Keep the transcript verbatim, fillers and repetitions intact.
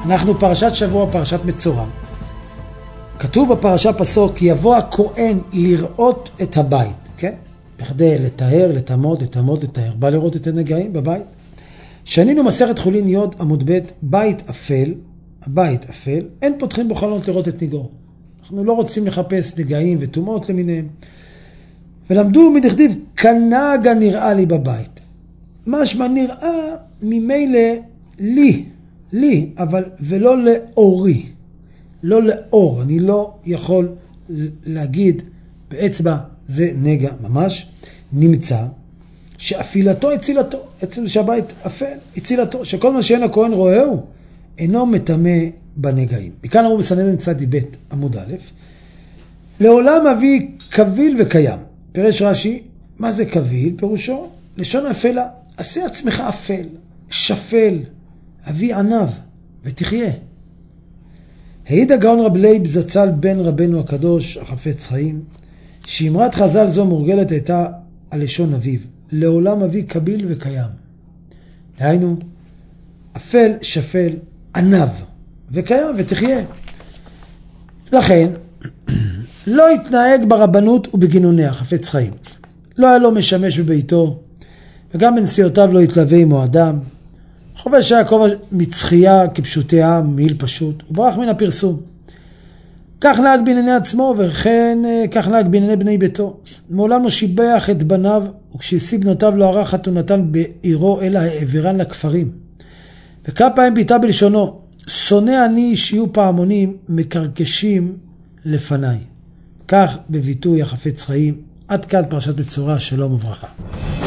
אנחנו פרשת שבוע, פרשת מצורע. כתוב בפרשה פסוק, כי יבוא הכהן לראות את הבית, כן? בכדי לתאר, לתמוד, לתמוד, לתאר. בא לראות את הנגעים בבית. שנינו מסכת חולין יוד עמוד ב', בית אפל, הבית אפל, אין פותחים בו חלונות לראות את ניגור. אנחנו לא רוצים לחפש נגעים וטומאות למיניהם. ולמדו מדכתיב, כנגה נראה לי בבית. משמע נראה ממילא לי, לי, אבל ולא לאורי. לא לאור, אני לא יכול להגיד באצבע זה נגע ממש. נמצא שאפילתו הצילתו, אצל שהבית אפל הצילתו, שכל מה שאין הכהן רואה הוא אינו מטמא בנגעים. מכאן אמרו בסנהדרין צדי ב' עמוד א', לעולם אבי קביל וקיים. פירש רש"י, מה זה קביל? פירושו לשון אפלה, עשה עצמך אפל, שפל, אבי ענב ותחיה. העיד הגאון רב לייב זצ"ל בן רבנו הקדוש החפץ חיים, שאמרת חז"ל זו מורגלת הייתה על לשון אביו, לעולם אבי קביל וקיים. דהיינו, אפל, שפל, ענב וקיים ותחיה. לכן, לא התנהג ברבנות ובגינוניה, חפץ חיים. לא היה לו משמש בביתו, וגם בנסיעותיו לא התלווה עמו אדם. חובש היה כובע מצחייה כפשוטי עם, מעיל פשוט, וברח מן הפרסום. כך נהג בענייני עצמו, וכן כך נהג בענייני בני ביתו. מעולם לא שיבח את בניו, וכשהשיא בנותיו לא ערך חתונתן בעירו, אלא העבירן לכפרים. וכמה פעמים ביטא בלשונו, שונא אני שיהיו פעמונים מקרקשים לפניי. כך בביטוי החפץ חיים. עד כאן פרשת מצורע, שלום וברכה.